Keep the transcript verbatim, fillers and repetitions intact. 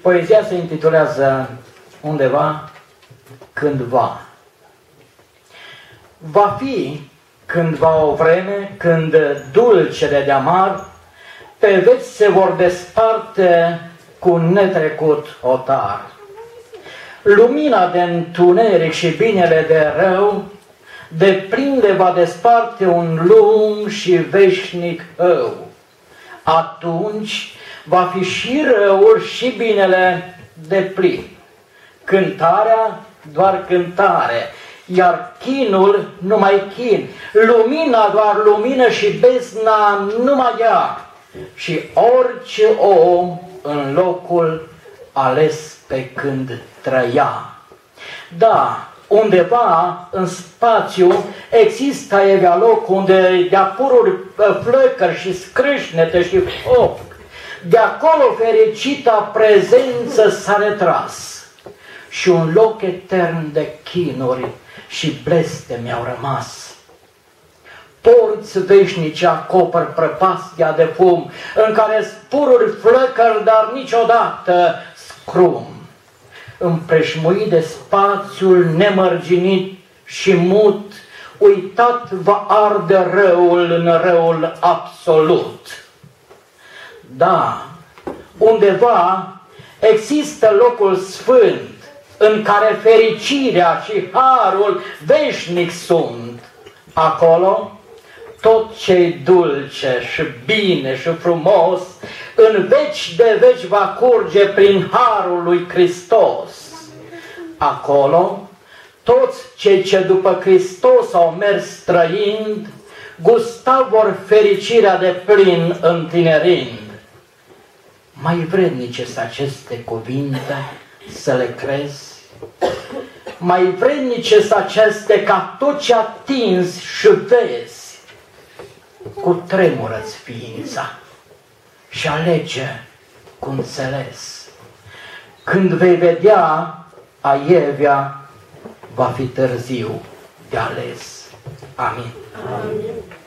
Poezia se intitulează undeva, cândva. Va fi cândva o vreme când dulcele de amar pe veci se vor desparte cu netrecut otar. Lumina de întuneric și binele de rău de prinde va desparte un lung și veșnic hău. Atunci va fi și răul și binele de plin. Cântarea doar cântare, iar chinul numai chin. Lumina doar lumină și bezna numai ea. Și orice om în locul ales pe când trăia. Da, undeva în spațiu există evea loc unde de-a pururi flăcări și scrâșnete și foc. De acolo fericita prezență s-a retras și un loc etern de chinuri și blesteme au rămas. Porți veșnici acopăr prăpastia de fum, în care spururi flăcări, dar niciodată scrum. Împreșmuit de spațiul nemărginit și mut, uitat va arde răul în răul absolut. Da, undeva există locul sfânt, în care fericirea și harul veșnic sunt. Acolo tot ce-i dulce și bine și frumos, în veci de veci va curge prin harul lui Hristos. Acolo toți cei ce după Hristos au mers străind, gusta vor fericirea de plin întinerind. Mai vrednice sunt aceste cuvinte să le crezi? Mai vrednice sunt aceste ca tot ce atinzi și vezi, cu tremură-ți ființa și alege cu înțeles. Când vei vedea aievea, va fi târziu de ales. Amin. Amin.